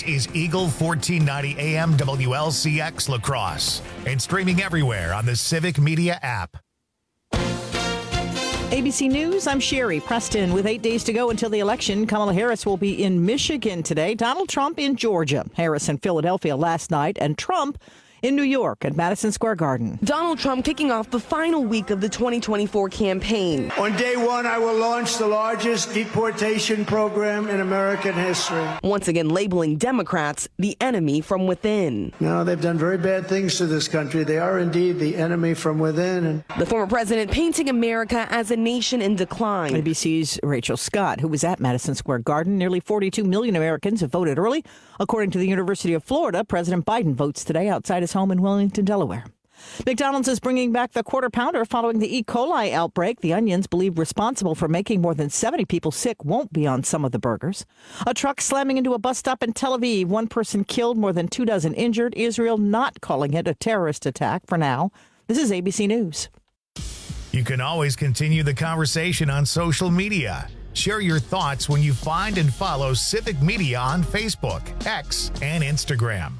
This is Eagle 1490 AM WLCX La Crosse and streaming everywhere on the Civic Media app. ABC News, I'm Sherry Preston. With 8 days to go until the election, Kamala Harris will be in Michigan today, Donald Trump in Georgia, Harris in Philadelphia last night, and Trump in New York at Madison Square Garden. Donald Trump kicking off the final week of the 2024 campaign. On day one, I will launch the largest deportation program in American history. Once again labeling Democrats the enemy from within. No, they've done very bad things to this country. They are indeed the enemy from within. And the former president painting America as a nation in decline. ABC's Rachel Scott, who was at Madison Square Garden. Nearly 42 million Americans have voted early. According to the University of Florida, President Biden votes today outside his home in Wilmington, Delaware. McDonald's is bringing back the Quarter Pounder following the E. coli outbreak. The Onions, believed responsible for making more than 70 people sick, won't be on some of the burgers. A truck slamming into a bus stop in Tel Aviv. One person killed, more than 24 injured. Israel not calling it a terrorist attack for now. This is ABC News. You can always continue the conversation on social media. Share your thoughts when you find and follow Civic Media on Facebook, X, and Instagram.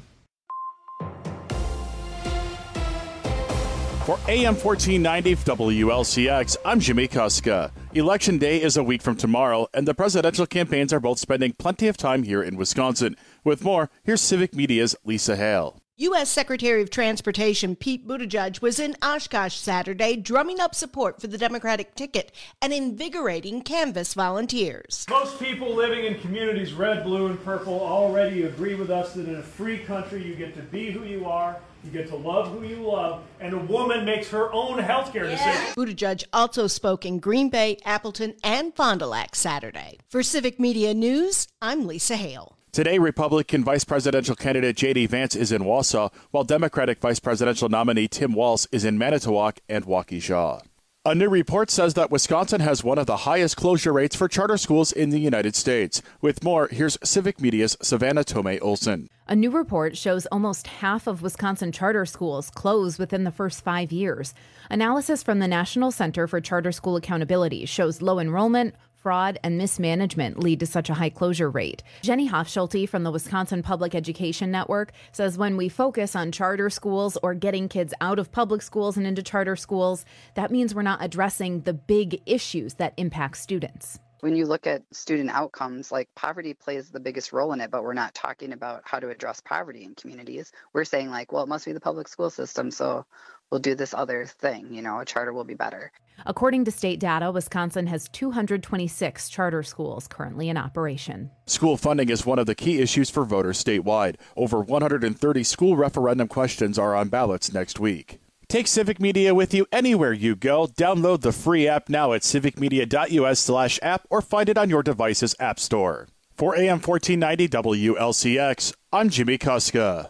For AM 1490 WLCX, I'm Jimmy Kuska. Election Day is a week from tomorrow, and the presidential campaigns are both spending plenty of time here in Wisconsin. With more, here's Civic Media's Lisa Hale. U.S. Secretary of Transportation Pete Buttigieg was in Oshkosh Saturday, drumming up support for the Democratic ticket and invigorating Canvass volunteers. Most people living in communities red, blue, and purple already agree with us that in a free country you get to be who you are, you get to love who you love, and a woman makes her own health care decisions. Buttigieg also spoke in Green Bay, Appleton, and Fond du Lac Saturday. For Civic Media News, I'm Lisa Hale. Today, Republican vice presidential candidate J.D. Vance is in Wausau, while Democratic vice presidential nominee Tim Walz is in Manitowoc and Waukesha. A new report says that Wisconsin has one of the highest closure rates for charter schools in the United States. With more, here's Civic Media's Savannah Tomei-Olson. A new report shows almost half of Wisconsin charter schools close within the first 5 years. Analysis from the National Center for Charter School Accountability shows low enrollment, fraud, and mismanagement lead to such a high closure rate. Jenny Hofschulte from the Wisconsin Public Education Network says when we focus on charter schools or getting kids out of public schools and into charter schools, that means we're not addressing the big issues that impact students. When you look at student outcomes, like poverty plays the biggest role in it, but we're not talking about how to address poverty in communities. We're saying like, well, it must be the public school system, so we'll do this other thing, a charter will be better. According to state data, Wisconsin has 226 charter schools currently in operation. School funding is one of the key issues for voters statewide. Over 130 school referendum questions are on ballots next week. Take Civic Media with you anywhere you go. Download the free app now at civicmedia.us/app or find it on your device's app store. For AM 1490 WLCX, I'm Jimmy Kuska.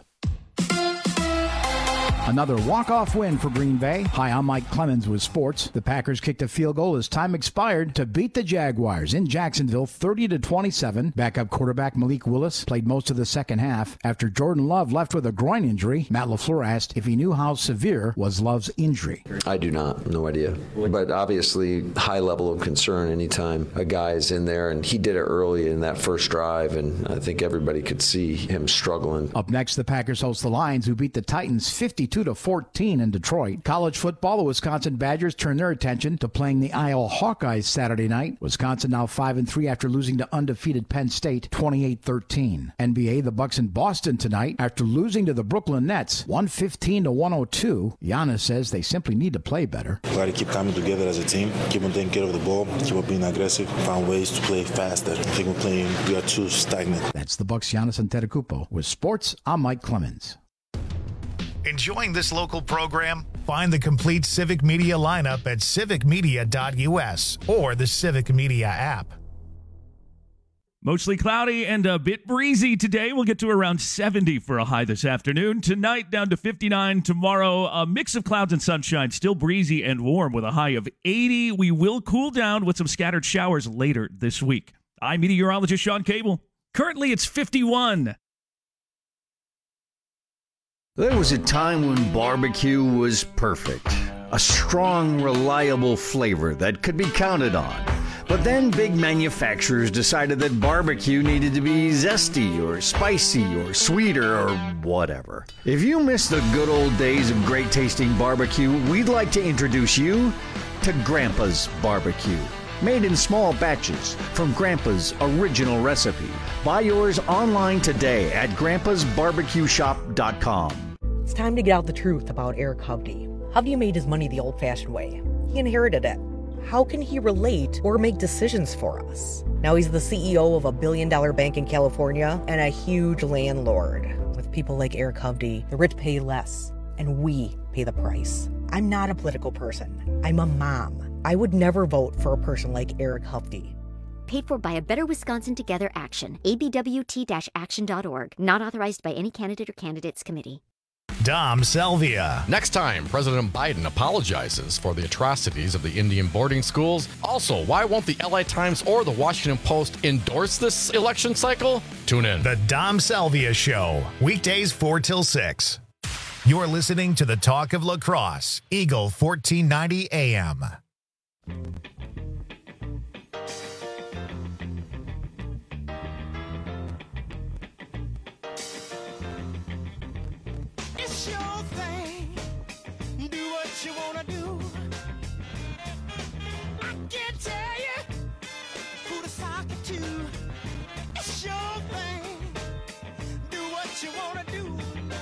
Another walk-off win for Green Bay. Hi, I'm Mike Clemens with sports. The Packers kicked a field goal as time expired to beat the Jaguars in Jacksonville 30-27. Backup quarterback Malik Willis played most of the second half. After Jordan Love left with a groin injury, Matt LaFleur asked if he knew how severe was Love's injury. I do not. No idea. But obviously, high level of concern anytime a guy's in there, and he did it early in that first drive, and I think everybody could see him struggling. Up next, the Packers host the Lions, who beat the Titans 52-14 in Detroit. College football, the Wisconsin Badgers turn their attention to playing the Iowa Hawkeyes Saturday night. Wisconsin now 5-3 after losing to undefeated Penn State 28-13. NBA, the Bucks in Boston tonight after losing to the Brooklyn Nets 115-102. Giannis says they simply need to play better. We got to keep coming together as a team, keep on taking care of the ball, keep on being aggressive, find ways to play faster. I think we are too stagnant. That's the Bucks' Giannis Antetokounmpo. With sports, I'm Mike Clemens. Enjoying this local program? Find the complete Civic Media lineup at civicmedia.us or the Civic Media app. Mostly cloudy and a bit breezy today. We'll get to around 70 for a high this afternoon. Tonight, down to 59. Tomorrow, a mix of clouds and sunshine. Still breezy and warm with a high of 80. We will cool down with some scattered showers later this week. I'm meteorologist Sean Cable. Currently, it's 51. There was a time when barbecue was perfect. A strong, reliable flavor that could be counted on. But then big manufacturers decided that barbecue needed to be zesty or spicy or sweeter or whatever. If you miss the good old days of great tasting barbecue, we'd like to introduce you to Grandpa's Barbecue. Made in small batches from Grandpa's original recipe. Buy yours online today at grandpasbarbecueshop.com. It's time to get out the truth about Eric Hovde. Hovde made his money the old-fashioned way. He inherited it. How can he relate or make decisions for us? Now he's the CEO of a billion-dollar bank in California and a huge landlord. With people like Eric Hovde, the rich pay less, and we pay the price. I'm not a political person. I'm a mom. I would never vote for a person like Eric Hovde. Paid for by a Better Wisconsin Together Action, abwt-action.org. Not authorized by any candidate or candidates committee. Dom Selvia. Next time, President Biden apologizes for the atrocities of the Indian boarding schools. Also, why won't the LA Times or the Washington Post endorse this election cycle? Tune in. The Dom Selvia Show, weekdays 4 till 6. You're listening to the Talk of La Crosse, Eagle 1490 AM. It's your thing. Do what you wanna do. I can't tell you who to sock it to. It's your thing. Do what you wanna do.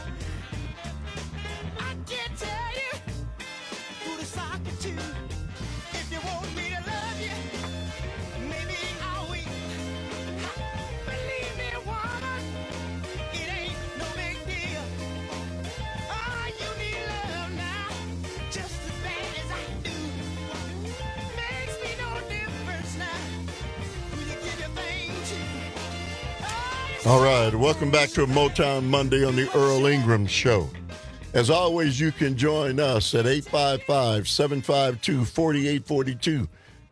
I can't tell you who to sock it to. If you want me to love you, maybe I'll wait. Believe me, woman, it ain't no big deal. Oh, you need love now, just as bad as I do. Makes me no difference now who you give your thing to. All right, welcome back to a Motown Monday on the Earl Ingram Show. As always, you can join us at 855-752-4842,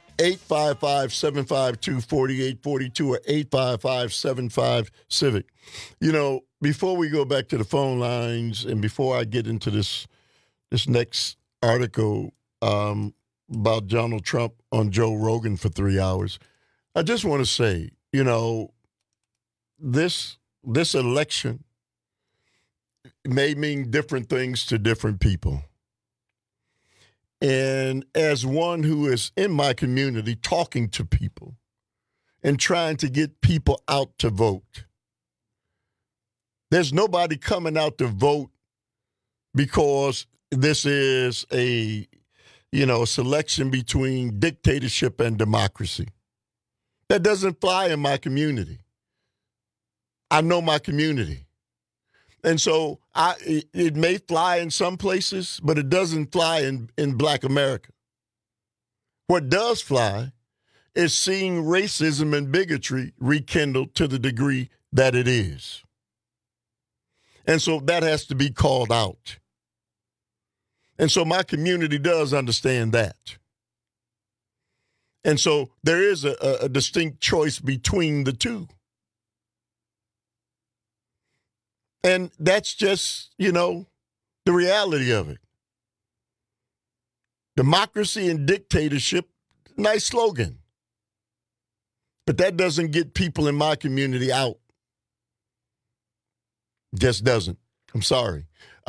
855-752-4842, or 855-75-CIVIC. You know, before we go back to the phone lines and before I get into this next article about Donald Trump on Joe Rogan for 3 hours, I just want to say, you know, this election may mean different things to different people. And as one who is in my community talking to people and trying to get people out to vote, there's nobody coming out to vote because this is a selection between dictatorship and democracy. That doesn't fly in my community. I know my community. And so it may fly in some places, but it doesn't fly in Black America. What does fly is seeing racism and bigotry rekindled to the degree that it is. And so that has to be called out. And so my community does understand that. And so there is a distinct choice between the two. And that's just, the reality of it. Democracy and dictatorship, nice slogan. But that doesn't get people in my community out. Just doesn't. I'm sorry.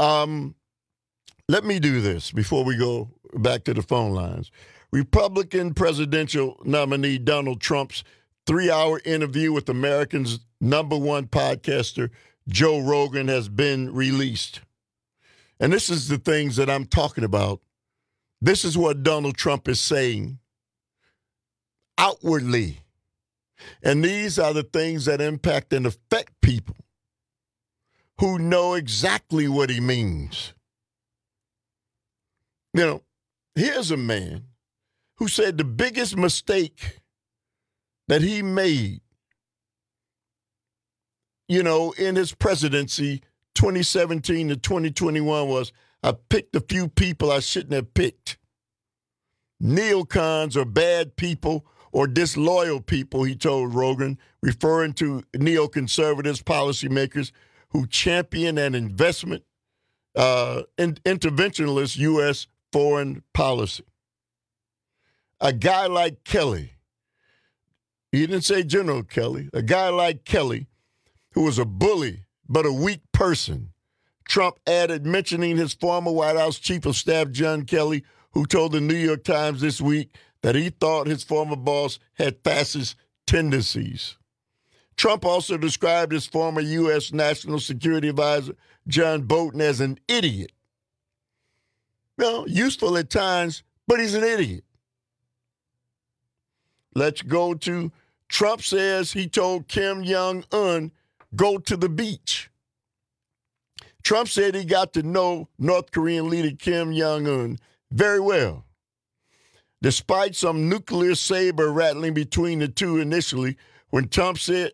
Let me do this before we go back to the phone lines. Republican presidential nominee Donald Trump's 3-hour interview with America's #1 podcaster, Joe Rogan, has been released. And this is the things that I'm talking about. This is what Donald Trump is saying outwardly. And these are the things that impact and affect people who know exactly what he means. Here's a man who said the biggest mistake that he made in his presidency, 2017 to 2021, was I picked a few people I shouldn't have picked. Neocons are bad people or disloyal people, he told Rogan, referring to neoconservatives, policymakers who champion an investment, interventionist U.S. foreign policy. A guy like Kelly He didn't say General Kelly. A guy like Kelly, who was a bully but a weak person. Trump added, mentioning his former White House Chief of Staff, John Kelly, who told the New York Times this week that he thought his former boss had fascist tendencies. Trump also described his former U.S. National Security Advisor, John Bolton, as an idiot. Well, useful at times, but he's an idiot. Let's go to Trump says he told Kim Jong-un, go to the beach. Trump said he got to know North Korean leader Kim Jong-un very well. Despite some nuclear saber rattling between the two initially, when Trump said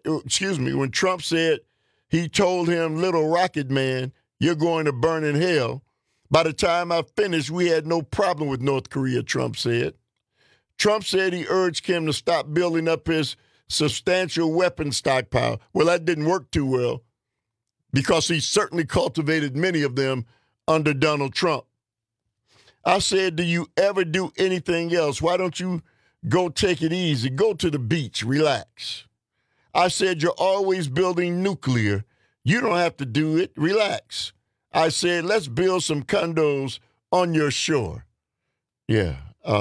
he told him, little rocket man, you're going to burn in hell. By the time I finished, we had no problem with North Korea, Trump said. Trump said he urged Kim to stop building up his substantial weapon stockpile. Well, that didn't work too well because he certainly cultivated many of them under Donald Trump. I said, do you ever do anything else? Why don't you go take it easy? Go to the beach, relax. I said, you're always building nuclear. You don't have to do it. Relax. I said, let's build some condos on your shore. Yeah.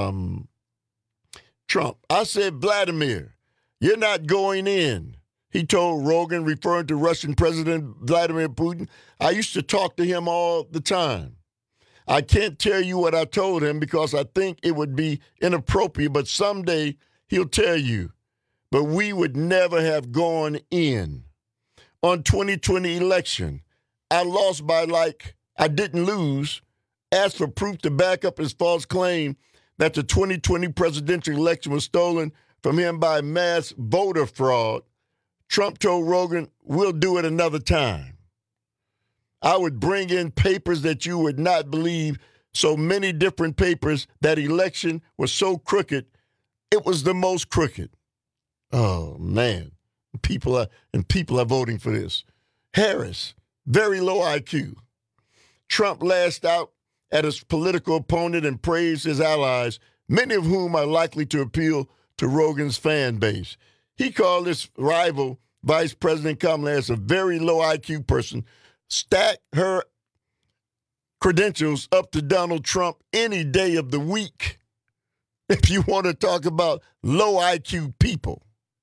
Trump. I said, Vladimir, you're not going in. He told Rogan, referring to Russian President Vladimir Putin, I used to talk to him all the time. I can't tell you what I told him because I think it would be inappropriate, but someday he'll tell you. But we would never have gone in. On 2020 election, I lost by I didn't lose, asked for proof to back up his false claim that the 2020 presidential election was stolen from him by mass voter fraud. Trump told Rogan, we'll do it another time. I would bring in papers that you would not believe, so many different papers. That election was so crooked, it was the most crooked. Oh, man. People are voting for this. Harris, very low IQ. Trump lashed out at his political opponent and praised his allies, many of whom are likely to appeal to Rogan's fan base. He called his rival, Vice President Kamala Harris, a very low IQ person, stacked her credentials up to Donald Trump any day of the week. If you want to talk about low IQ people,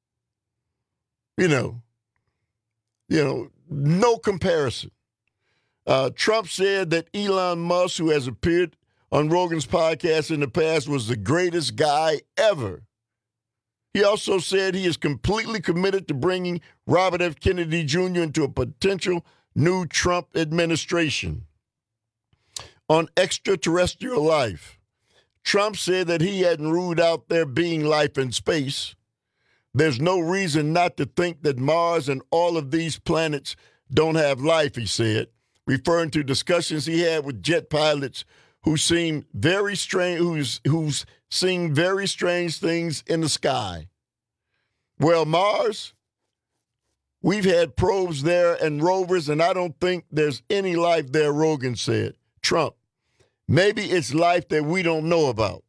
no comparison. Trump said that Elon Musk, who has appeared on Rogan's podcast in the past, was the greatest guy ever. He also said he is completely committed to bringing Robert F. Kennedy Jr. into a potential new Trump administration. On extraterrestrial life, Trump said that he hadn't ruled out there being life in space. There's no reason not to think that Mars and all of these planets don't have life, he said, referring to discussions he had with jet pilots who seem very strange, who's seen very strange things in the sky. Well, Mars, we've had probes there and rovers, and I don't think there's any life there, Rogan said. Trump, maybe it's life that we don't know about,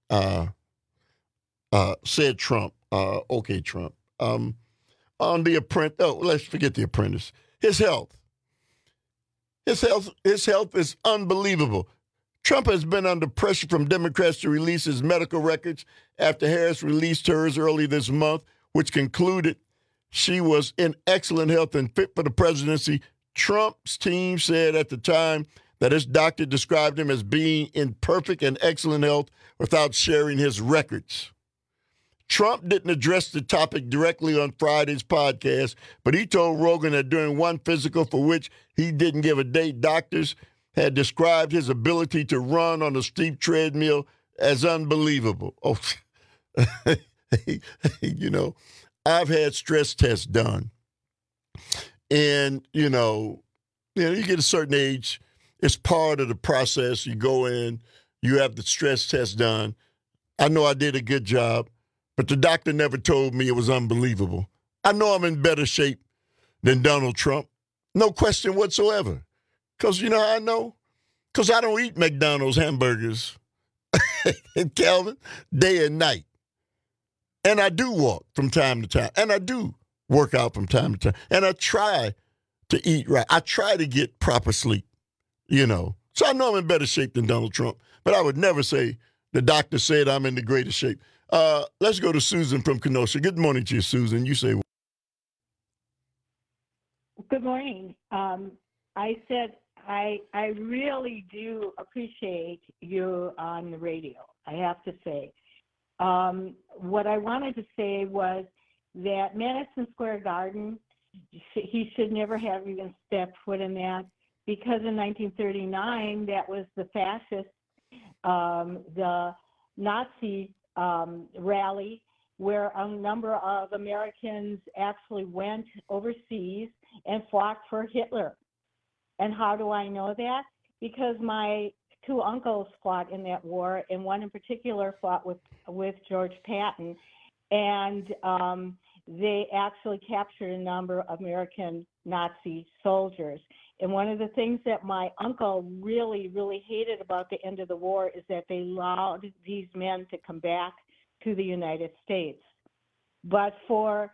said Trump. Okay, Trump. On The Apprentice, let's forget The Apprentice. His health is unbelievable. Trump has been under pressure from Democrats to release his medical records after Harris released hers early this month, which concluded she was in excellent health and fit for the presidency. Trump's team said at the time that his doctor described him as being in perfect and excellent health without sharing his records. Trump didn't address the topic directly on Friday's podcast, but he told Rogan that during one physical for which he didn't give a date, doctors had described his ability to run on a steep treadmill as unbelievable. Oh, I've had stress tests done. And, you get a certain age, it's part of the process. You go in, you have the stress test done. I know I did a good job, but the doctor never told me it was unbelievable. I know I'm in better shape than Donald Trump. No question whatsoever. Because you know how I know? Because I don't eat McDonald's hamburgers, Calvin, day and night. And I do walk from time to time. And I do work out from time to time. And I try to eat right. I try to get proper sleep, you know. So I know I'm in better shape than Donald Trump. But I would never say the doctor said I'm in the greatest shape. Let's go to Susan from Kenosha. Good morning to you, Susan. You say what? Good morning. I said I really do appreciate you on the radio, I have to say. What I wanted to say was that Madison Square Garden, he should never have even stepped foot in that, because in 1939, that was the fascist, the Nazi rally, where a number of Americans actually went overseas and fought for Hitler. And how do I know that? Because my two uncles fought in that war, and one in particular fought with George Patton, and they actually captured a number of American Nazi soldiers. And one of the things that my uncle really, really hated about the end of the war is that they allowed these men to come back to the United States. But for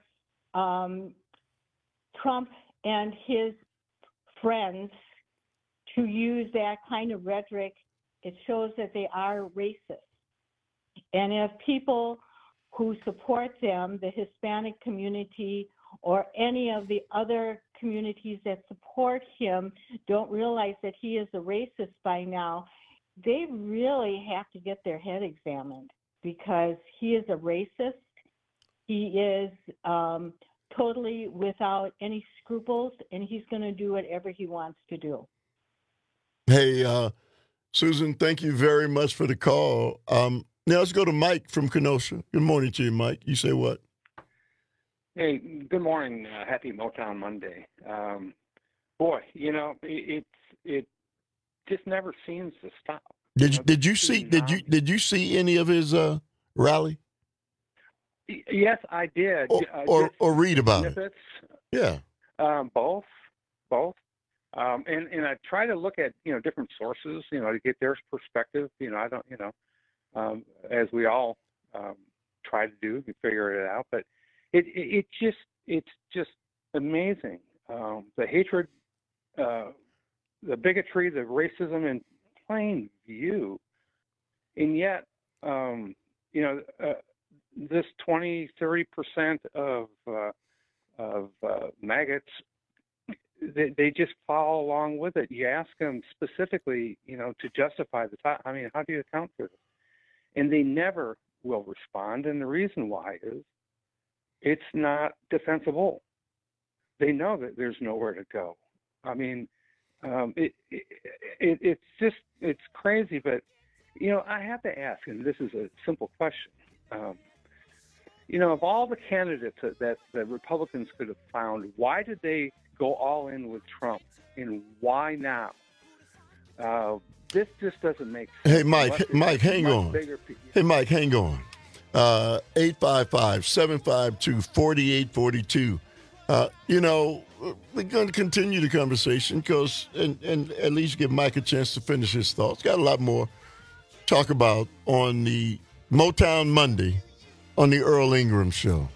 Trump and his friends to use that kind of rhetoric, it shows that they are racist. And if people who support them, the Hispanic community or any of the other communities that support him, don't realize that he is a racist by now, they really have to get their head examined, because he is a racist. He is totally without any scruples, and he's going to do whatever he wants to do. Hey, Susan, thank you very much for the call. Now let's go to Mike from Kenosha. Good morning to you, Mike. You say what? Hey, good morning. Happy Motown Monday. Boy, you know, it just never seems to stop. Did you see any of his rally? Yes, I did. Or read about snippets. it? Yeah. Both. And I try to look at, different sources, to get their perspective. I don't, as we all try to do, we figure it out. But it's just amazing. The hatred, the bigotry, the racism in plain view. And yet, this 20-30% of maggots, they just follow along with it. You ask them specifically, to justify the top. I mean, how do you account for this? And they never will respond. And the reason why is it's not defensible. They know that there's nowhere to go. I mean, it's crazy. But, I have to ask, and this is a simple question. Of all the candidates that the Republicans could have found, why did they go all in with Trump, and why now? This just doesn't make sense. Hey, Mike, hang on. Hey, Mike, hang on. 855-752-4842. We're going to continue the conversation and at least give Mike a chance to finish his thoughts. Got a lot more to talk about on the Motown Monday on the Earl Ingram Show.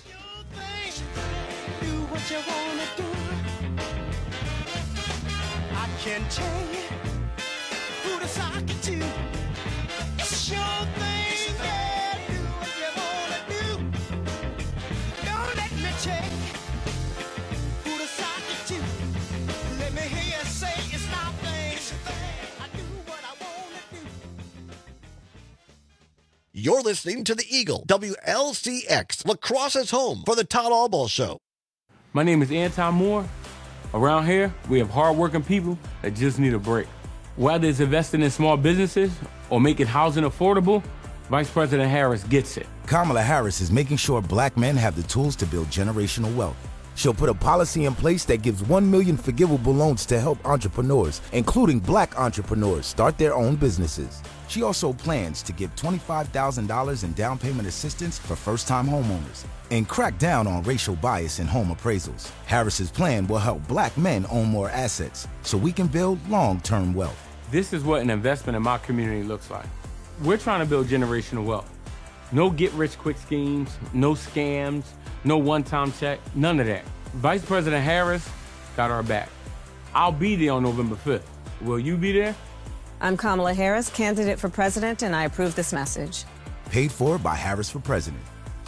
Can tell you who to sock it to. It's your thing, yeah. Do what you wanna do. Don't let me tell you who to sock it to. Let me hear you say it's my thing. I do what I wanna do. You're listening to the Eagle, WLCX, Lacrosse's home for the Todd Albaugh Show. My name is Anton Moore. Around here, we have hardworking people that just need a break. Whether it's investing in small businesses or making housing affordable, Vice President Harris gets it. Kamala Harris is making sure black men have the tools to build generational wealth. She'll put a policy in place that gives 1 million forgivable loans to help entrepreneurs, including black entrepreneurs, start their own businesses. She also plans to give $25,000 in down payment assistance for first-time homeowners and crack down on racial bias in home appraisals. Harris's plan will help black men own more assets so we can build long-term wealth. This is what an investment in my community looks like. We're trying to build generational wealth. No get-rich-quick schemes, no scams, no one-time check, none of that. Vice President Harris got our back. I'll be there on November 5th. Will you be there? I'm Kamala Harris, candidate for president, and I approve this message. Paid for by Harris for President.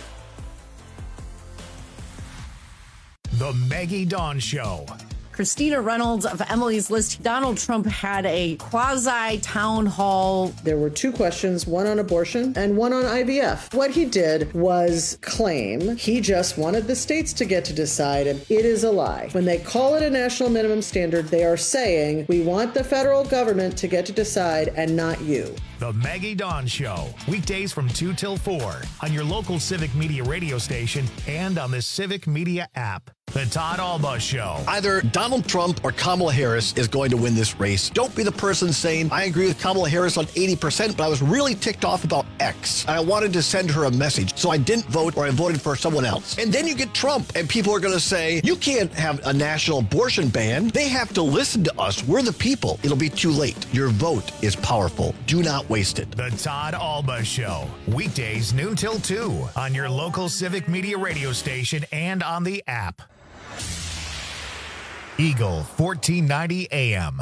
The Maggie Dawn Show. Christina Reynolds of Emily's List. Donald Trump had a quasi-town hall. There were two questions, one on abortion and one on IVF. What he did was claim he just wanted the states to get to decide, and it is a lie. When they call it a national minimum standard, they are saying, we want the federal government to get to decide and not you. The Maggie Dawn Show. Weekdays from 2 till 4 on your local Civic Media radio station and on the Civic Media app. The Todd Alba Show. Either Donald Trump or Kamala Harris is going to win this race. Don't be the person saying, I agree with Kamala Harris on 80%, but I was really ticked off about X. And I wanted to send her a message, so I didn't vote or I voted for someone else. And then you get Trump, and people are going to say, you can't have a national abortion ban. They have to listen to us. We're the people. It'll be too late. Your vote is powerful. Do not waste it. The Todd Alba Show. Weekdays noon till 2 on your local Civic Media radio station and on the app. Eagle 1490 AM.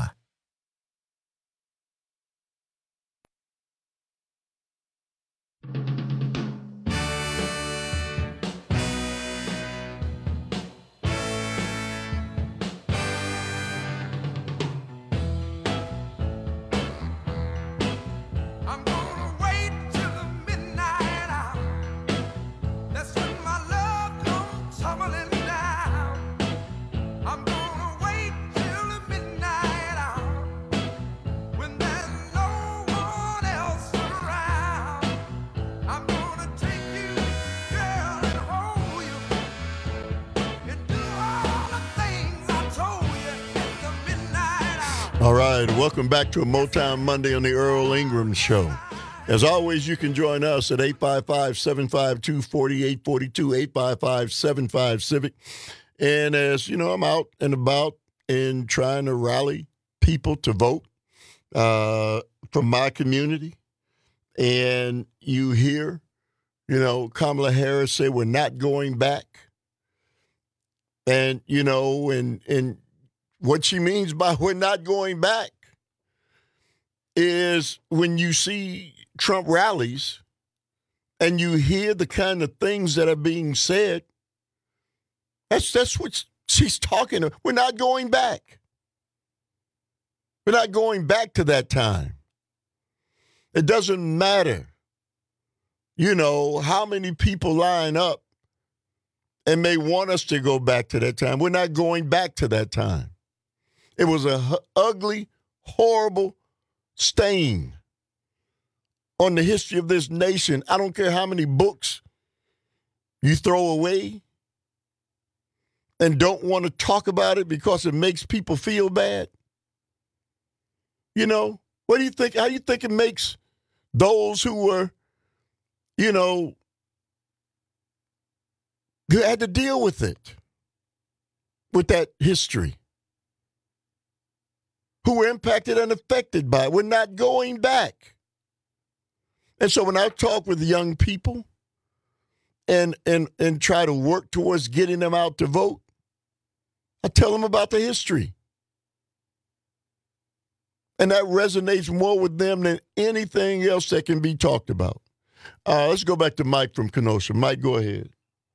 All right, welcome back to a Motown Monday on the Earl Ingram Show. As always, you can join us at 855-752-4842, 855-75-CIVIC. And as you know, I'm out and about and trying to rally people to vote from my community. And you hear, Kamala Harris say we're not going back. And, and what she means by we're not going back is when you see Trump rallies and you hear the kind of things that are being said, that's what she's talking about. We're not going back. We're not going back to that time. It doesn't matter, how many people line up and may want us to go back to that time. We're not going back to that time. It was an ugly, horrible stain on the history of this nation. I don't care how many books you throw away and don't want to talk about it because it makes people feel bad. What do you think? How do you think it makes those who were, who had to deal with it, with that history? Who were impacted and affected by it. We're not going back. And so when I talk with young people and try to work towards getting them out to vote, I tell them about the history. And that resonates more with them than anything else that can be talked about. Let's go back to Mike from Kenosha. Mike, go ahead.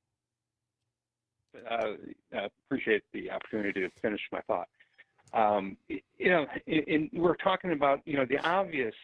I appreciate the opportunity to finish my thought. We're talking about, the obvious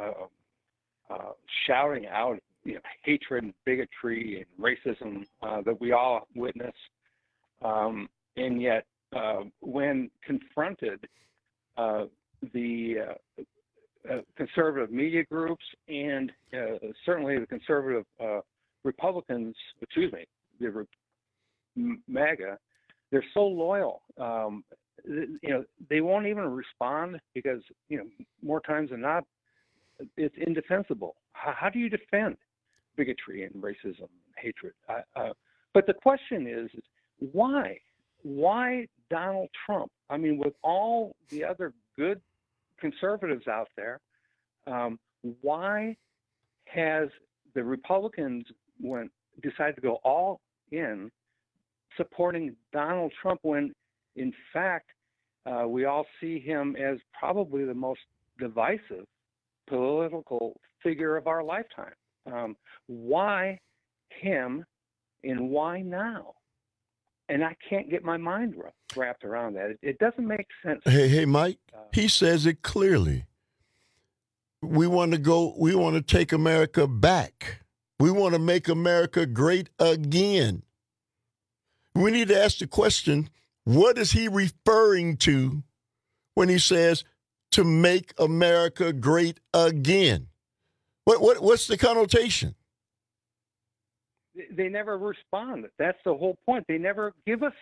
shouting out, hatred and bigotry and racism that we all witness. And yet, when confronted, the conservative media groups and certainly the conservative Republicans, the MAGA, they're so loyal. They won't even respond because, more times than not, it's indefensible. How do you defend bigotry and racism and hatred? But the question is why? Why Donald Trump? I mean, with all the other good conservatives out there, why has the Republicans decided to go all in supporting Donald Trump when, in fact, we all see him as probably the most divisive political figure of our lifetime. Why him and why now? And I can't get my mind wrapped around that. It doesn't make sense. Hey, Mike, he says it clearly. We want to take America back. We want to make America great again. We need to ask the question, what is he referring to when he says to make America great again? What's the connotation? They never respond. That's the whole point. They never give us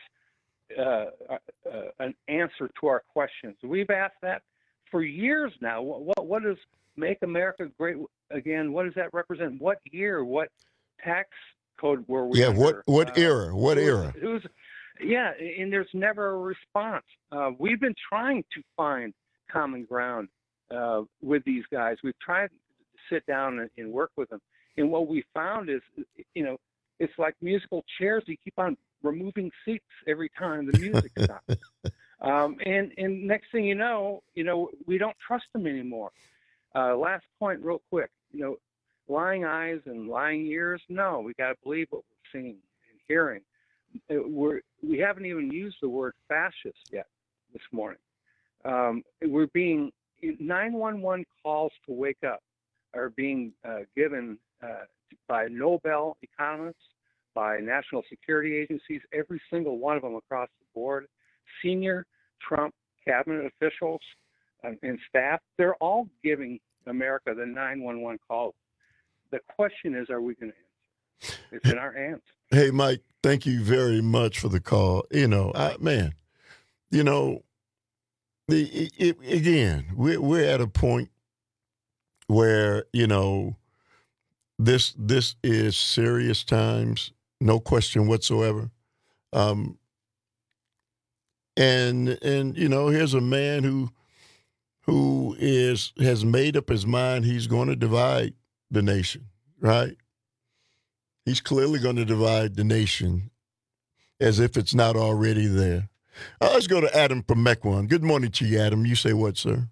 an answer to our questions. We've asked that for years now. What does make America great again? What does that represent? What year? What tax code were we under? What era? What era? Yeah, and there's never a response. We've been trying to find common ground with these guys. We've tried to sit down and work with them. And what we found is, it's like musical chairs. You keep on removing seats every time the music stops. And next thing you know, we don't trust them anymore. Last point real quick, lying eyes and lying ears. No, we got to believe what we're seeing and hearing. We haven't even used the word fascist yet this morning. We're being 911 calls to wake up are being given by Nobel economists, by national security agencies, every single one of them across the board, senior Trump cabinet officials and staff. They're all giving America the 911 calls. The question is, are we going to answer? It's in our hands. Hey, Mike, thank you very much for the call. Again, we're at a point where, this is serious times, no question whatsoever. And here's a man who has made up his mind he's going to divide the nation, right? He's clearly going to divide the nation as if it's not already there. Let's go to Adam from Mequon. Good morning to you, Adam. You say what, sir?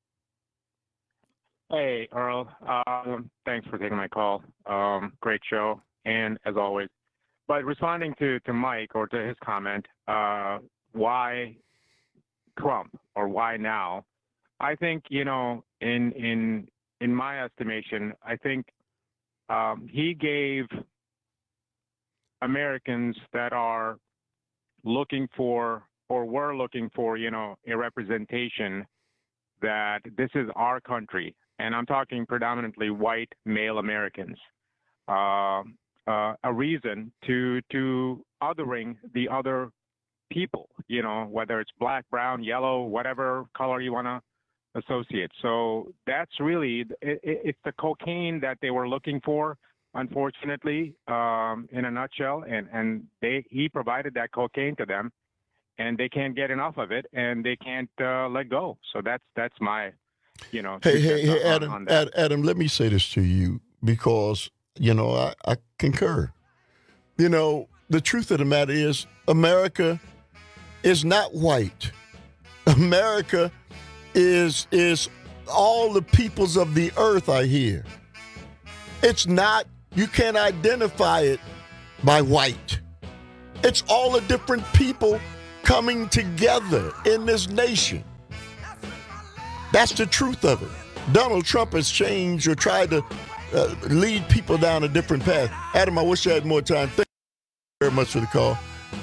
Hey, Earl. Thanks for taking my call. Great show, and as always. But responding to Mike or to his comment, why Trump or why now? I think, in my estimation, I think he gave Americans that are looking for or were looking for, a representation that this is our country. And I'm talking predominantly white male Americans, a reason to othering the other people, whether it's black, brown, yellow, whatever color you want to associate. So that's really, it's the cocaine that they were looking for, unfortunately, in a nutshell. And he provided that cocaine to them, and they can't get enough of it, and they can't let go. So that's my... Hey, Adam, Adam, let me say this to you because, I concur. The truth of the matter is America is not white. America is all the peoples of the earth, I hear. It's not, you can't identify it by white. It's all the different people coming together in this nation. That's the truth of it. Donald Trump has changed or tried to lead people down a different path. Adam, I wish I had more time. Thank you very much for the call.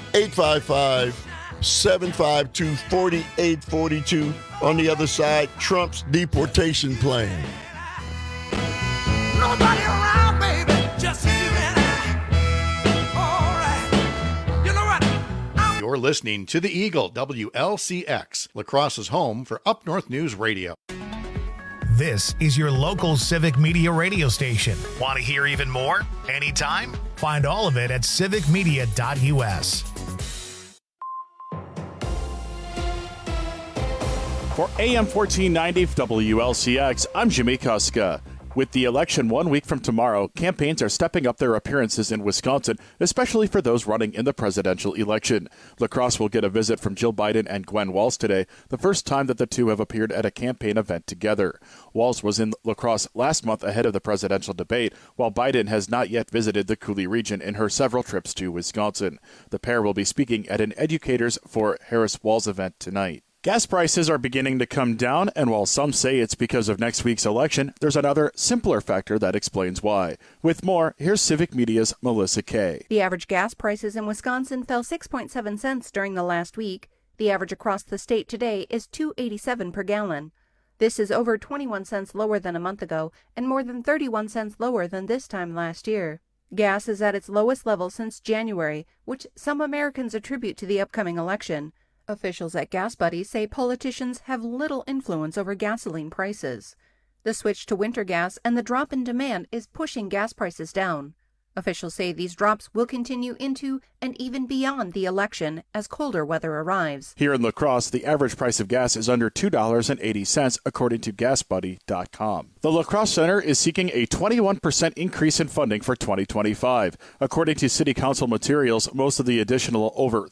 855-752-4842. On the other side, Trump's deportation plan. Nobody around, baby, just you and I. All right. You know what? You're listening to The Eagle, WLCX, La Crosse's home for Up North News Radio. This is your local civic media radio station. Want to hear even more? Anytime? Find all of it at civicmedia.us. For AM 1490 WLCX, I'm Jimmy Kuska. With the election 1 week from tomorrow, campaigns are stepping up their appearances in Wisconsin, especially for those running in the presidential election. La Crosse will get a visit from Jill Biden and Gwen Walz today, the first time that the two have appeared at a campaign event together. Walz was in La Crosse last month ahead of the presidential debate, while Biden has not yet visited the Coulee region in her several trips to Wisconsin. The pair will be speaking at an Educators for Harris-Walz event tonight. Gas prices are beginning to come down, and while some say it's because of next week's election, there's another simpler factor that explains why. With more, here's Civic Media's Melissa Kay. The average gas prices in Wisconsin fell 6.7 cents during the last week. The average across the state today is $2.87 per gallon. This is over 21 cents lower than a month ago and more than 31 cents lower than this time last year. Gas is at its lowest level since January, which some Americans attribute to the upcoming election. Officials at Gas Buddies say politicians have little influence over gasoline prices. The switch to winter gas and the drop in demand is pushing gas prices down. Officials say these drops will continue into and even beyond the election as colder weather arrives. Here in La Crosse, the average price of gas is under $2.80, according to GasBuddy.com. The La Crosse Center is seeking a 21% increase in funding for 2025. According to City Council materials, most of the additional over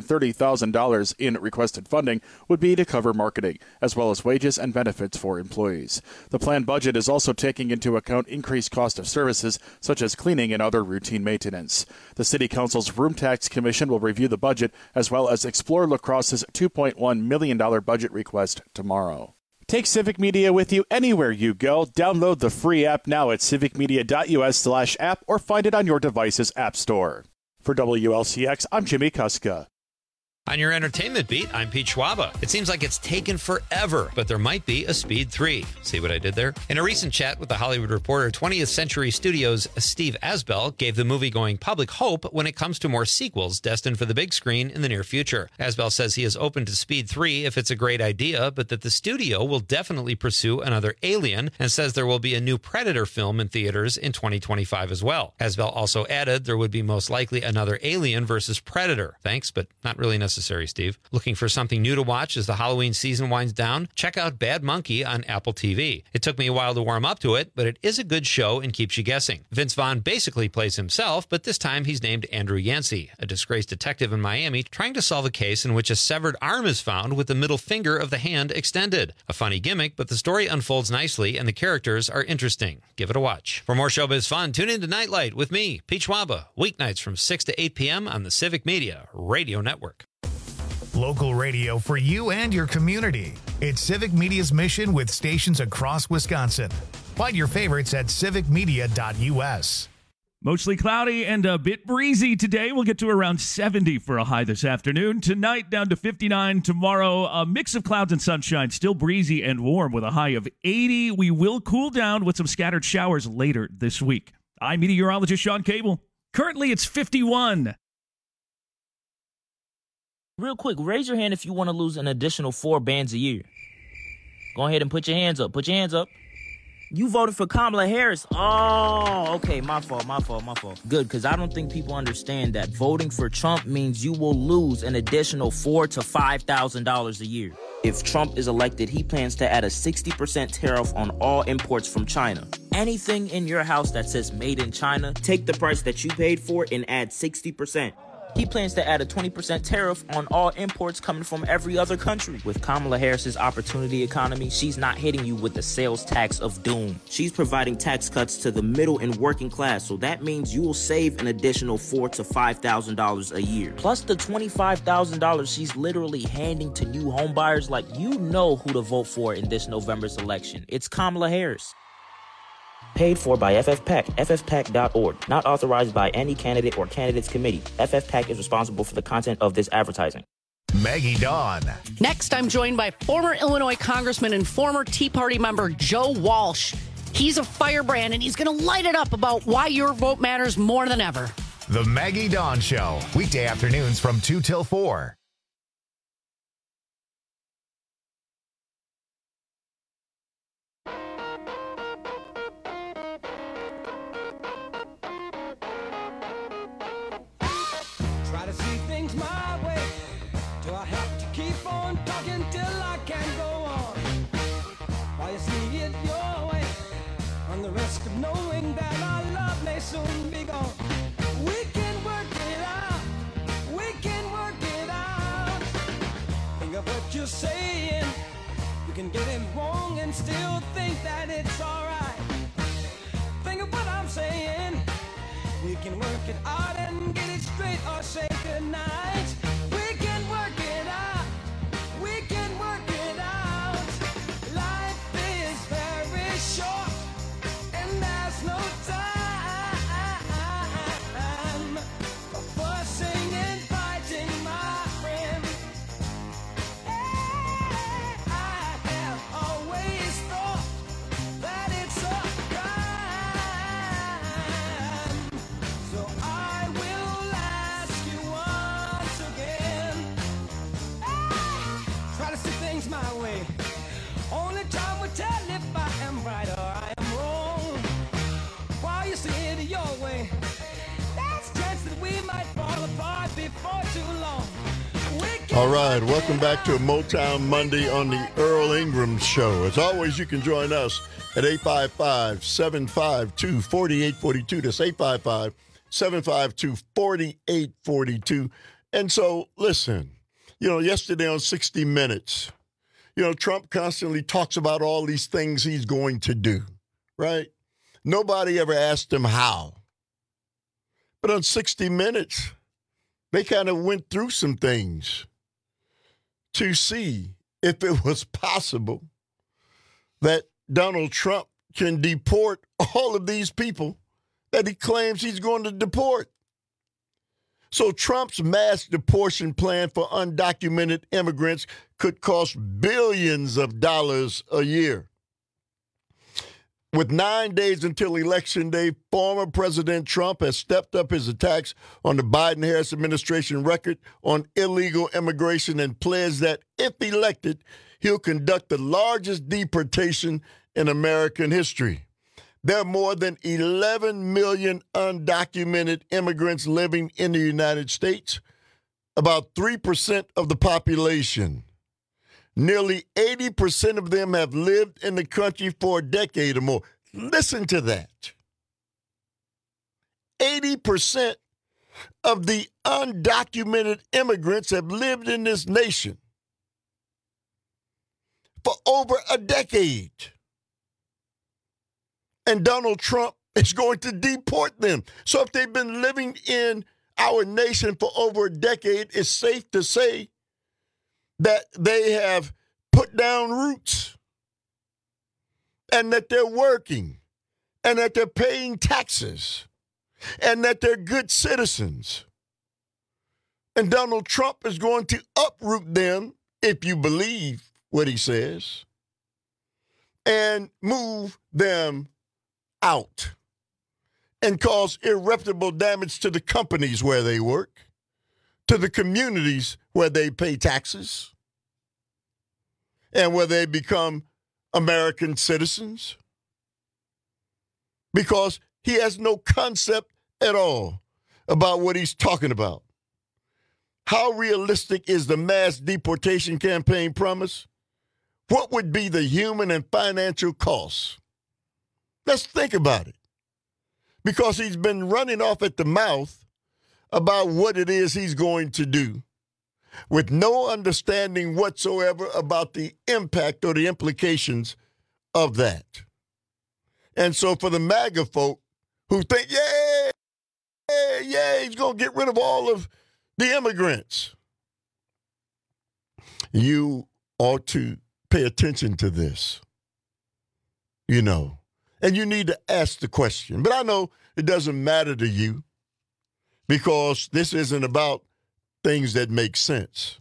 $330,000 in requested funding would be to cover marketing, as well as wages and benefits for employees. The planned budget is also taking into account increased cost of services, such as cleaning and other routine maintenance. The City Council's Room Tax Commission will review the budget as well as explore La Crosse's $2.1 million budget request tomorrow. Take Civic Media with you anywhere you go. Download the free app now at civicmedia.us/app or find it on your device's app store. For WLCX, I'm Jimmy Kuska. On your entertainment beat, I'm Pete Schwaba. It seems like it's taken forever, but there might be a Speed 3. See what I did there? In a recent chat with The Hollywood Reporter, 20th Century Studios' Steve Asbell gave the movie-going public hope when it comes to more sequels destined for the big screen in the near future. Asbell says he is open to Speed 3 if it's a great idea, but that the studio will definitely pursue another Alien, and says there will be a new Predator film in theaters in 2025 as well. Asbell also added there would be most likely another Alien versus Predator. Thanks, but not really necessary, Steve. Looking for something new to watch as the Halloween season winds down? Check out Bad Monkey on Apple TV. It took me a while to warm up to it, but it is a good show and keeps you guessing. Vince Vaughn basically plays himself, but this time he's named Andrew Yancey, a disgraced detective in Miami trying to solve a case in which a severed arm is found with the middle finger of the hand extended. A funny gimmick, but the story unfolds nicely and the characters are interesting. Give it a watch. For more showbiz fun, tune in to Nightlight with me, Pete Schwaba, weeknights from 6 to 8 p.m. on the Civic Media Radio Network. Local radio for you and your community. It's Civic Media's mission with stations across Wisconsin. Find your favorites at civicmedia.us. Mostly cloudy and a bit breezy today. We'll get to around 70 for a high this afternoon. Tonight, down to 59. Tomorrow, a mix of clouds and sunshine. Still breezy and warm with a high of 80. We will cool down with some scattered showers later this week. I'm meteorologist Sean Cable. Currently, it's 51. Real quick, raise your hand if you want to lose an additional 4 bands a year. Go ahead and put your hands up. Put your hands up. You voted for Kamala Harris. Oh, okay. My fault. Good, because I don't think people understand that voting for Trump means you will lose an additional $4,000 to $5,000 a year. If Trump is elected, he plans to add a 60% tariff on all imports from China. Anything in your house that says made in China, take the price that you paid for and add 60%. He plans to add a 20% tariff on all imports coming from every other country. With Kamala Harris's opportunity economy, she's not hitting you with the sales tax of doom. She's providing tax cuts to the middle and working class, so that means you will save an additional $4,000 to $5,000 a year. Plus the $25,000 she's literally handing to new homebuyers. Like, you know who to vote for in this November's election. It's Kamala Harris. Paid for by FFPAC, ffpac.org. Not authorized by any candidate or candidates committee. FFPAC is responsible for the content of this advertising. Maggie Dawn. Next, I'm joined by former Illinois Congressman and former Tea Party member Joe Walsh. He's a firebrand, and he's going to light it up about why your vote matters more than ever. The Maggie Dawn Show, weekday afternoons from 2 till 4. On the soon be gone. We can work it out. We can work it out. Think of what you're saying. You can get it wrong and still think that it's alright. Think of what I'm saying. We can work it out and get it straight or say goodnight. We can work it out. We can work it out. Life is very short and there's no time for fussing and fighting, my friend. I have always thought that it's a crime. So I will ask you once again. Try to see things my way. Only time will tell if I am right or I am wrong. While you see it your way, there's a chance that we might fall apart before too long. All right, welcome back to a Motown Monday on the Earl Ingram Show. As always, you can join us at 855-752-4842. That's 855-752-4842. And so, listen, yesterday on 60 Minutes, Trump constantly talks about all these things he's going to do, right? Nobody ever asked him how. But on 60 Minutes, they kind of went through some things to see if it was possible that Donald Trump can deport all of these people that he claims he's going to deport. So Trump's mass deportation plan for undocumented immigrants could cost billions of dollars a year. With 9 days until Election Day, former President Trump has stepped up his attacks on the Biden-Harris administration record on illegal immigration and pledged that if elected, he'll conduct the largest deportation in American history. There are more than 11 million undocumented immigrants living in the United States, about 3% of the population. Nearly 80% of them have lived in the country for a decade or more. Listen to that. 80% of the undocumented immigrants have lived in this nation for over a decade. And Donald Trump is going to deport them. So if they've been living in our nation for over a decade, it's safe to say that they have put down roots and that they're working and that they're paying taxes and that they're good citizens. And Donald Trump is going to uproot them, if you believe what he says, and move them out and cause irreparable damage to the companies where they work, to the communities where they pay taxes, and where they become American citizens, because he has no concept at all about what he's talking about. How realistic is the mass deportation campaign promise? What would be the human and financial costs? Let's think about it. Because he's been running off at the mouth about what it is he's going to do, with no understanding whatsoever about the impact or the implications of that. And so for the MAGA folk who think, yeah, he's going to get rid of all of the immigrants, you ought to pay attention to this, and you need to ask the question. But I know it doesn't matter to you, because this isn't about things that make sense.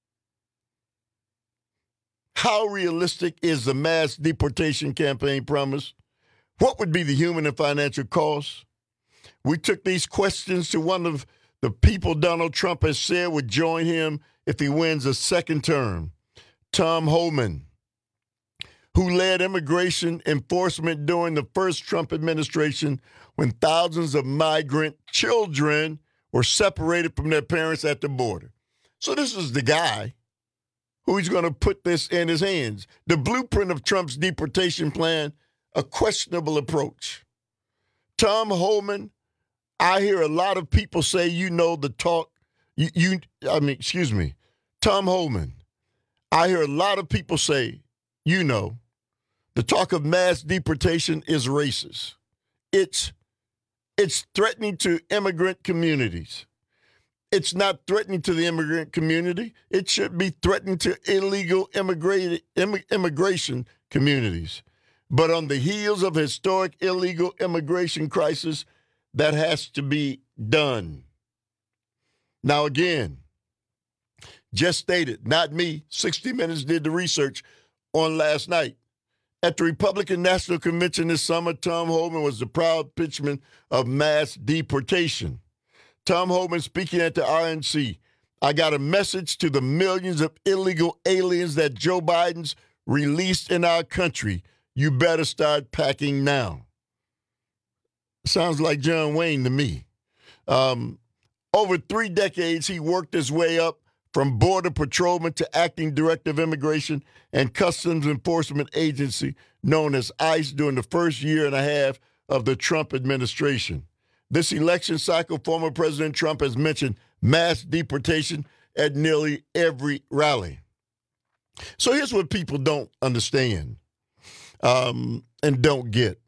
How realistic is the mass deportation campaign promise? What would be the human and financial cost? We took these questions to one of the people Donald Trump has said would join him if he wins a second term, Tom Homan, who led immigration enforcement during the first Trump administration when thousands of migrant children were separated from their parents at the border. So this is the guy who's going to put this in his hands. The blueprint of Trump's deportation plan, a questionable approach. Tom Homan I hear a lot of people say, the talk. Tom Homan. I hear a lot of people say, the talk of mass deportation is racist. It's threatening to immigrant communities. It's not threatening to the immigrant community. It should be threatening to illegal immigration communities. But on the heels of historic illegal immigration crisis, that has to be done. Now, again, just stated, not me, 60 Minutes did the research on last night. At the Republican National Convention this summer, Tom Homan was the proud pitchman of mass deportation. Tom Homan speaking at the RNC, I got a message to the millions of illegal aliens that Joe Biden's released in our country. You better start packing now. Sounds like John Wayne to me. Over 3 decades, he worked his way up from Border Patrolman to Acting Director of Immigration and Customs Enforcement Agency, known as ICE, during the first year and a half of the Trump administration. This election cycle, former President Trump has mentioned mass deportation at nearly every rally. So here's what people don't understand and don't get.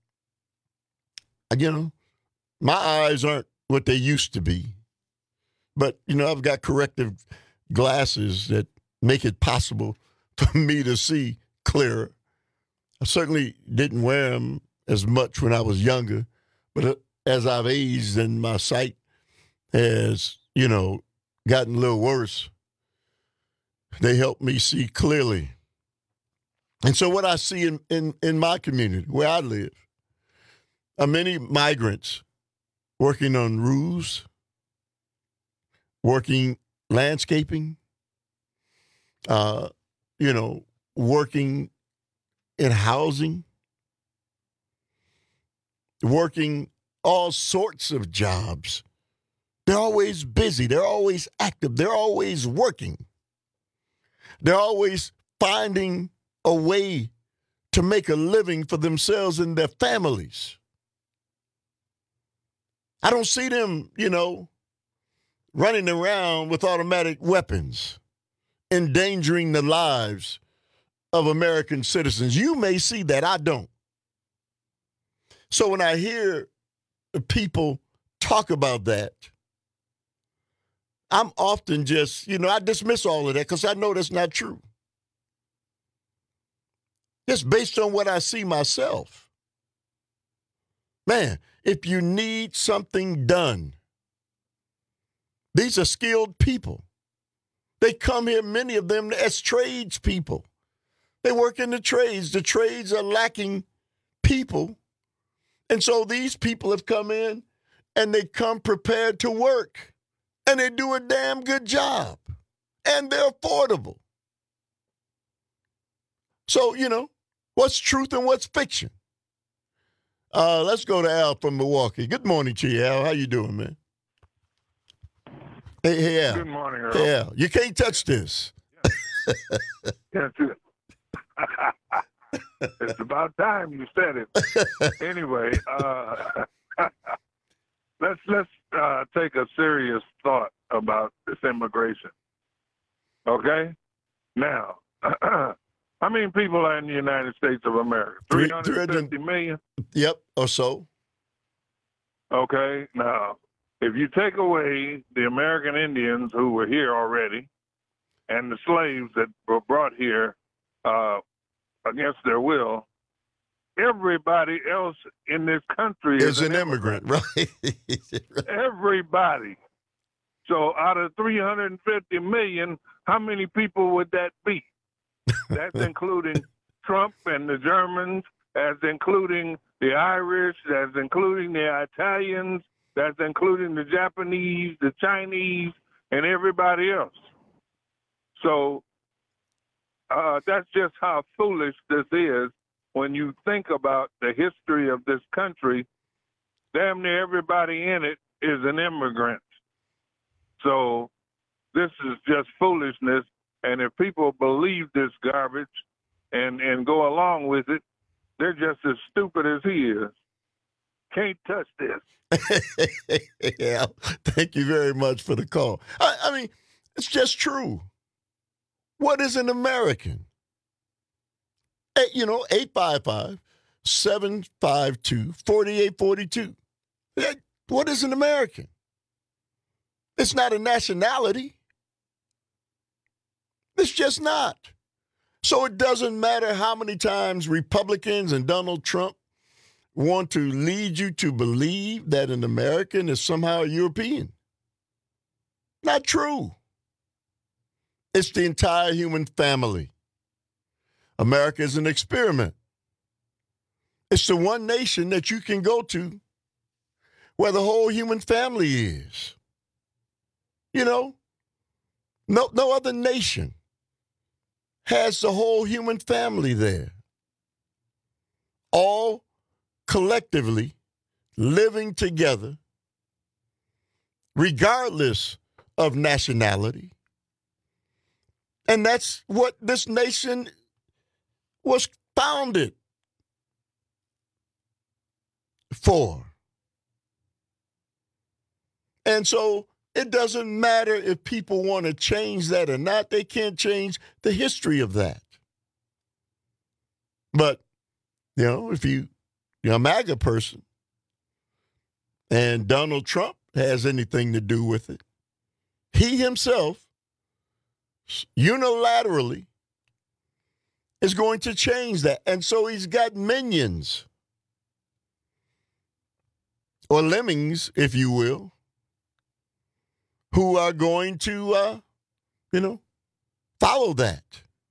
My eyes aren't what they used to be. But, I've got corrective glasses that make it possible for me to see clearer. I certainly didn't wear them as much when I was younger, but as I've aged and my sight has, gotten a little worse, they help me see clearly. And so what I see in my community, where I live, are many migrants working on roofs, working landscaping, working in housing, working all sorts of jobs. They're always busy. They're always active. They're always working. They're always finding a way to make a living for themselves and their families. I don't see them, running around with automatic weapons, endangering the lives of American citizens. You may see that. I don't. So when I hear people talk about that, I'm often just, I dismiss all of that because I know that's not true. Just based on what I see myself. Man, if you need something done, these are skilled people. They come here, many of them, as tradespeople. They work in the trades. The trades are lacking people. And so these people have come in and they come prepared to work. And they do a damn good job. And they're affordable. So, what's truth and what's fiction? Let's go to Al from Milwaukee. Good morning to you, Al. How you doing, man? Hey, Al. Good morning, Earl. Hey, Al. You can't touch this. Yes, it's about time you said it. Anyway, let's take a serious thought about this immigration. Okay? Now, how many people are in the United States of America? 350 million? Yep, or so. Okay, now, if you take away the American Indians who were here already and the slaves that were brought here against their will, everybody else in this country is an immigrant, right? Everybody. So out of 350 million, how many people would that be? That's including Trump and the Germans, that's including the Irish, that's including the Italians, that's including the Japanese, the Chinese, and everybody else. So that's just how foolish this is when you think about the history of this country. Damn near everybody in it is an immigrant. So this is just foolishness. And if people believe this garbage and go along with it, they're just as stupid as he is. Can't touch this. Yeah, thank you very much for the call. I mean, it's just true. What is an American? 855-752-4842. What is an American? It's not a nationality. It's just not. So it doesn't matter how many times Republicans and Donald Trump want to lead you to believe that an American is somehow a European. Not true. It's the entire human family. America is an experiment. It's the one nation that you can go to where the whole human family is. You know, no other nation has the whole human family there. All collectively living together, regardless of nationality. And that's what this nation was founded for. And so it doesn't matter if people want to change that or not. They can't change the history of that. But, you know, if you're a MAGA person and Donald Trump has anything to do with it, he himself unilaterally is going to change that. And so he's got minions, or lemmings, if you will, who are going to, follow that.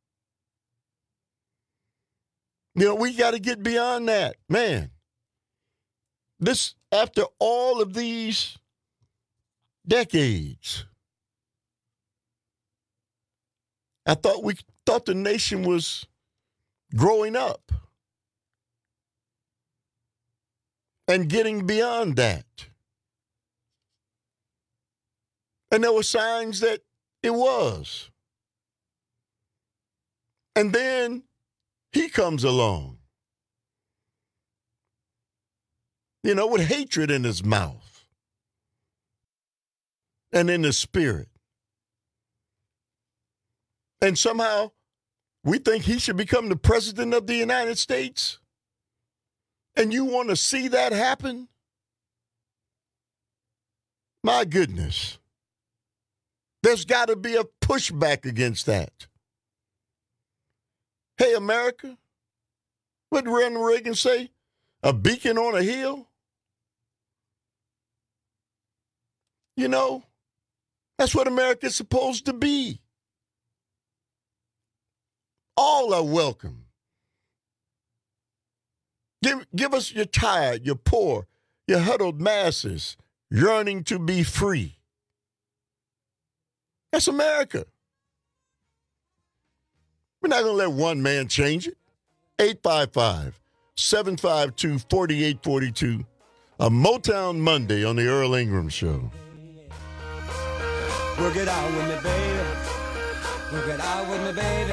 We got to get beyond that. Man, this, after all of these decades, I thought the nation was growing up and getting beyond that. And there were signs that it was. And then he comes along, with hatred in his mouth and in his spirit. And somehow we think he should become the president of the United States. And you want to see that happen? My goodness. There's got to be a pushback against that. Hey, America, what did Ronald Reagan say? A beacon on a hill? That's what America's supposed to be. All are welcome. Give us your tired, your poor, your huddled masses yearning to be free. That's America. We're not going to let one man change it. 855-752-4842. A Motown Monday on the Earl Ingram Show. Work it out with me, baby. Work it out with me, baby.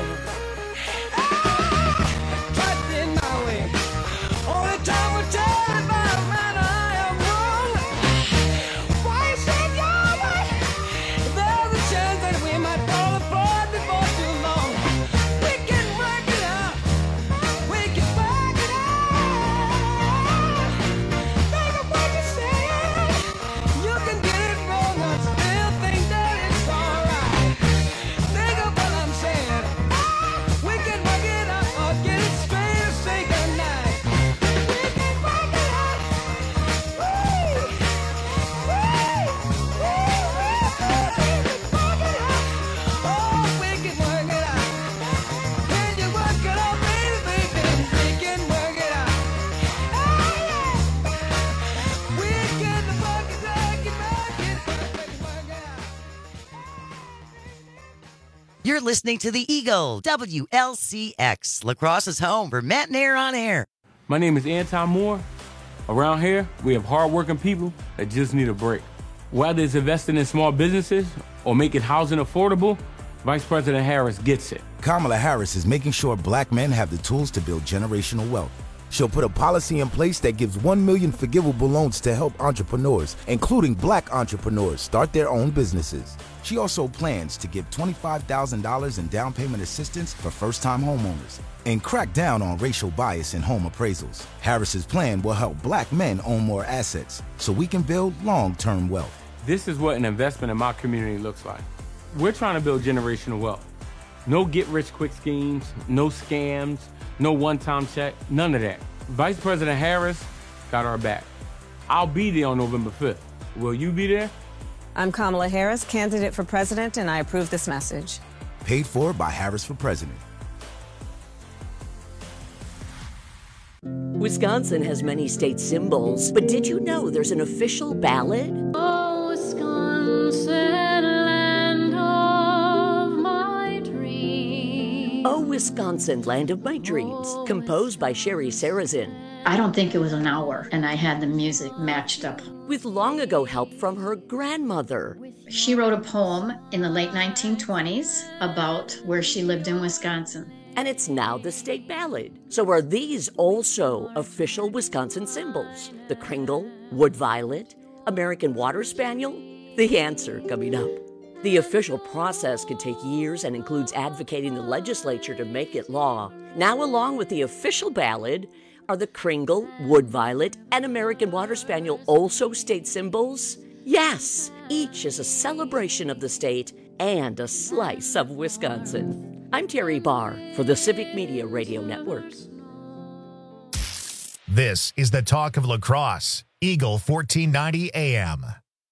Trapped in my way. Only time will tell if I'm right or I am wrong. Why you said you're right? There's a chance that we might fall apart before too long. We can work it out. We can work it out. Think of what you said. You can get it wrong. I still think that it's alright. Think of what I'm saying. We can work it out or get it straight or say goodnight. We can work it out. Oh, we can work it out. Can you work it out, baby, baby? We can work it out. We can work it out. You're listening to The Eagle, WLCX, Lacrosse's home for Matt and Air on Air. My name is Anton Moore. Around here, we have hardworking people that just need a break. Whether it's investing in small businesses or making housing affordable, Vice President Harris gets it. Kamala Harris is making sure black men have the tools to build generational wealth. She'll put a policy in place that gives 1 million forgivable loans to help entrepreneurs, including black entrepreneurs, start their own businesses. She also plans to give $25,000 in down payment assistance for first-time homeowners and crack down on racial bias in home appraisals. Harris's plan will help black men own more assets so we can build long-term wealth. This is what an investment in my community looks like. We're trying to build generational wealth. No get-rich-quick schemes, no scams, no one-time check, none of that. Vice President Harris got our back. I'll be there on November 5th. Will you be there? I'm Kamala Harris, candidate for president, and I approve this message. Paid for by Harris for President. Wisconsin has many state symbols, but did you know there's an official ballad? Oh, Wisconsin, land of my dreams. Oh, Wisconsin, Land of My Dreams, composed by Sherry Sarazin. I don't think it was an hour, and I had the music matched up. With long ago help from her grandmother. She wrote a poem in the late 1920s about where she lived in Wisconsin. And it's now the state ballad. So are these also official Wisconsin symbols? The Kringle, Wood Violet, American Water Spaniel? The answer coming up. The official process can take years and includes advocating the legislature to make it law. Now, along with the official ballad, are the Kringle, Wood Violet, and American Water Spaniel also state symbols? Yes, each is a celebration of the state and a slice of Wisconsin. I'm Terry Barr for the Civic Media Radio Network. This is the talk of La Crosse, Eagle 1490 AM.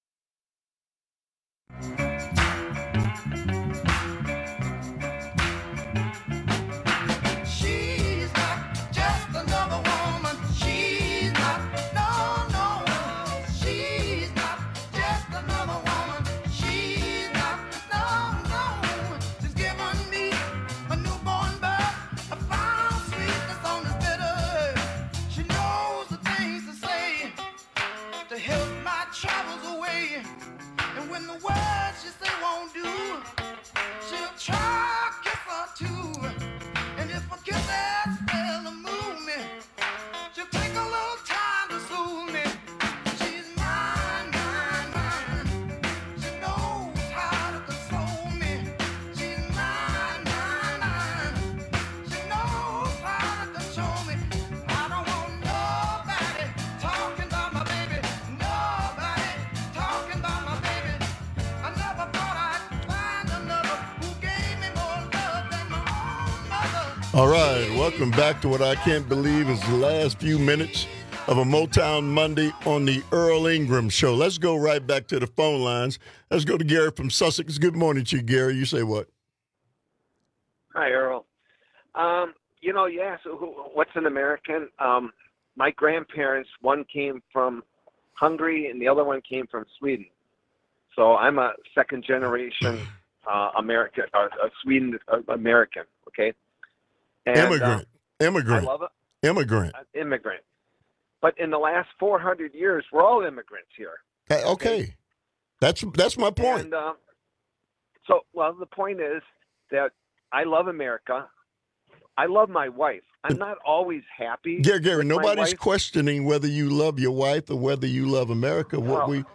All right, welcome back to what I can't believe is the last few minutes of a Motown Monday on the Earl Ingram Show. Let's go right back to the phone lines. Let's go to Gary from Sussex. Good morning to you, Gary. You say what? Hi, Earl. You asked what's an American? My grandparents, one came from Hungary and the other one came from Sweden. So I'm a second generation American, Sweden American, okay? And, immigrant. I love it. Immigrant. But in the last 400 years, we're all immigrants here. Okay. That's my point. And, the point is that I love America. I love my wife. I'm not always happy. Gary, nobody's questioning whether you love your wife or whether you love America. Give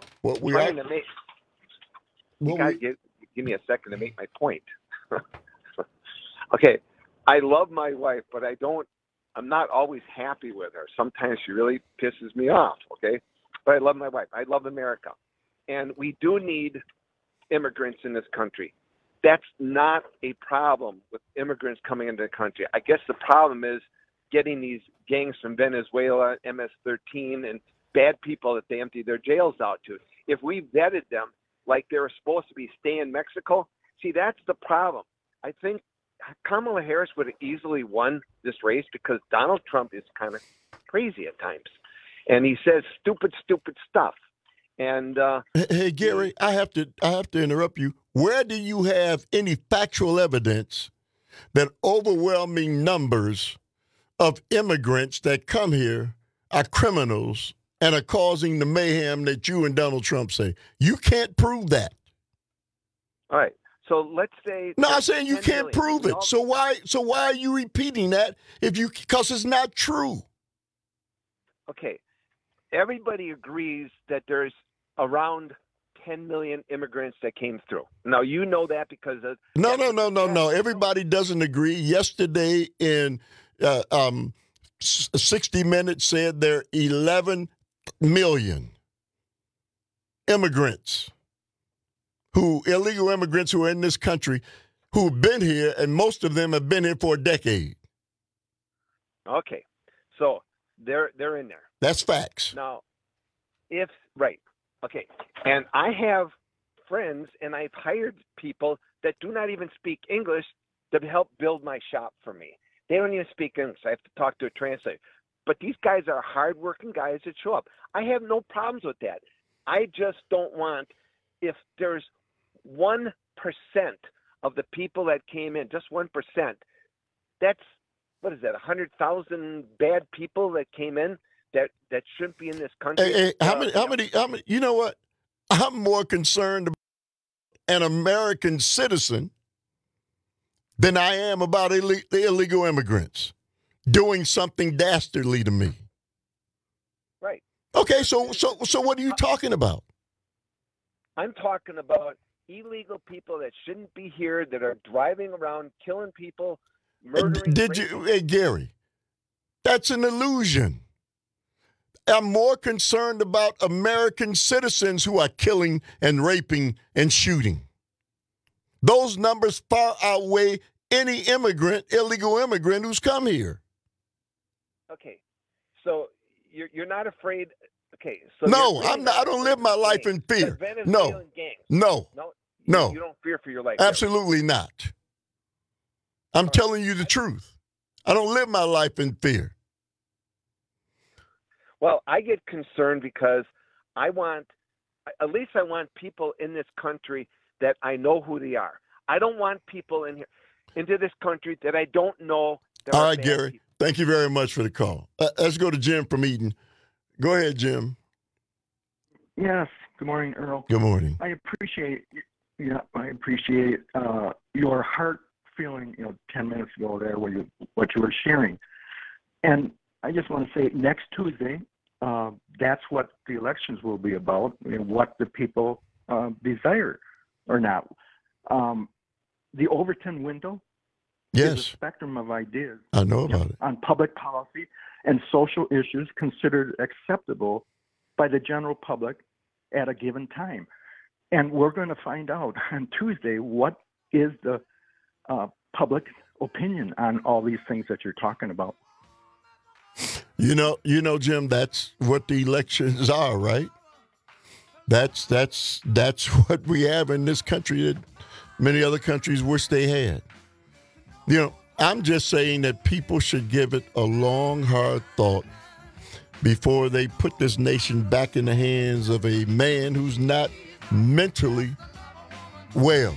me a second to make my point. Okay. I love my wife, but I'm not always happy with her. Sometimes she really pisses me off, okay? But I love my wife. I love America. And we do need immigrants in this country. That's not a problem with immigrants coming into the country. I guess the problem is getting these gangs from Venezuela, MS-13, and bad people that they empty their jails out to. If we vetted them like they were supposed to be, stay in Mexico, see, that's the problem. I think Kamala Harris would have easily won this race because Donald Trump is kind of crazy at times. And he says stupid stuff. And hey, Gary, I have to interrupt you. Where do you have any factual evidence that overwhelming numbers of immigrants that come here are criminals and are causing the mayhem that you and Donald Trump say? You can't prove that. All right. So let's say no, I'm saying you can't prove it. So why are you repeating that because it's not true? okay, everybody agrees that there's around 10 million immigrants that came through. Now, you know that because of... No. Everybody doesn't agree. Yesterday in 60 Minutes said there are 11 million immigrants, illegal immigrants who are in this country, who've been here, and most of them have been here for a decade. Okay, so they're in there. That's facts. Now, right, okay, and I have friends, and I've hired people that do not even speak English to help build my shop for me. They don't even speak English. I have to talk to a translator. But these guys are hardworking guys that show up. I have no problems with that. I just don't want, if there's 1% of the people that came in, just 1%, that's, what is that, 100,000 bad people that came in that shouldn't be in this country? Hey, how many, you know what? I'm more concerned about an American citizen than I am about the illegal immigrants doing something dastardly to me. Right. Okay, so what are you talking about? I'm talking about illegal people that shouldn't be here, that are driving around, killing people, murdering. Hey, Gary, that's an illusion. I'm more concerned about American citizens who are killing and raping and shooting. Those numbers far outweigh any illegal immigrant who's come here. Okay, so you're not afraid. Okay, so no, I'm not. I don't live my life in fear. No. You don't fear for your life. Absolutely not. I'm telling you the truth. I don't live my life in fear. Well, I get concerned because I want people in this country that I know who they are. I don't want people into this country that I don't know. All right, Gary. People. Thank you very much for the call. Let's go to Jim from Eden. Go ahead, Jim. Yes. Good morning, Earl. Good morning. I appreciate your heart feeling. 10 minutes ago there, what you were sharing, and I just want to say next Tuesday, that's what the elections will be about, what the people desire or not. The Overton window is a spectrum of ideas. I know about it. On public policy and social issues considered acceptable by the general public at a given time. And we're going to find out on Tuesday what is the public opinion on all these things that you're talking about. You know, Jim, that's what the elections are, right? That's what we have in this country that many other countries wish they had. I'm just saying that people should give it a long, hard thought before they put this nation back in the hands of a man who's not mentally well.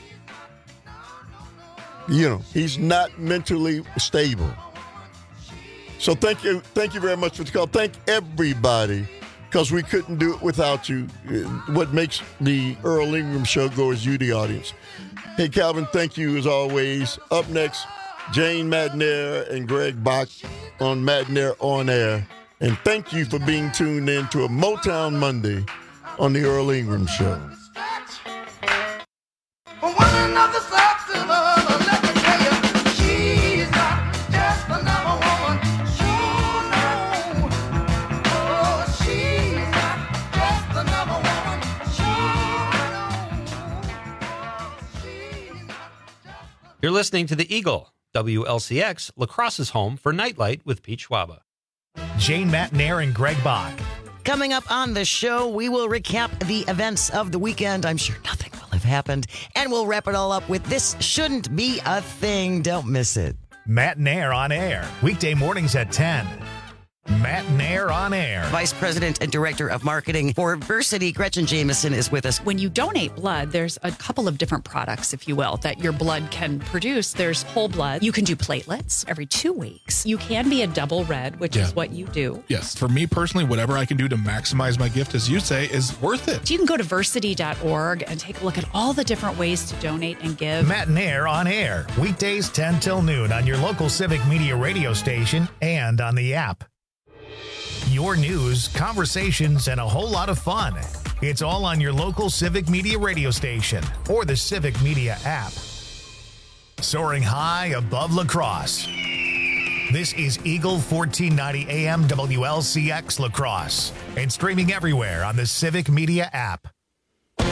He's not mentally stable. So thank you very much for the call. Thank everybody, because we couldn't do it without you. What makes the Earl Ingram Show go is you, the audience. Hey, Calvin, thank you as always. Up next, Jane Matenaer and Greg Bach on Matenaer On Air. And thank you for being tuned in to a Motown Monday on the Earl Ingram Show. You're listening to The Eagle, WLCX, La Crosse's home for Nightlight with Pete Schwaba. Jane Matenaer and Greg Bach. Coming up on the show, we will recap the events of the weekend. I'm sure nothing will have happened. And we'll wrap it all up with This Shouldn't Be a Thing. Don't miss it. Matenaer on Air, weekday mornings at 10. Matenaer on Air. Vice President and Director of Marketing for Versity, Gretchen Jameson, is with us. When you donate blood, there's a couple of different products, if you will, that your blood can produce. There's whole blood. You can do platelets every 2 weeks. You can be a double red, which is what you do. Yes. For me personally, whatever I can do to maximize my gift, as you say, is worth it. You can go to versity.org and take a look at all the different ways to donate and give. Matenaer on Air, weekdays 10 till noon on your local Civic Media radio station and on the app. your news, conversations, and a whole lot of fun. It's all on your local Civic Media radio station or the Civic Media app. Soaring high above La Crosse. This is Eagle 1490 AM WLCX La Crosse and streaming everywhere on the Civic Media app.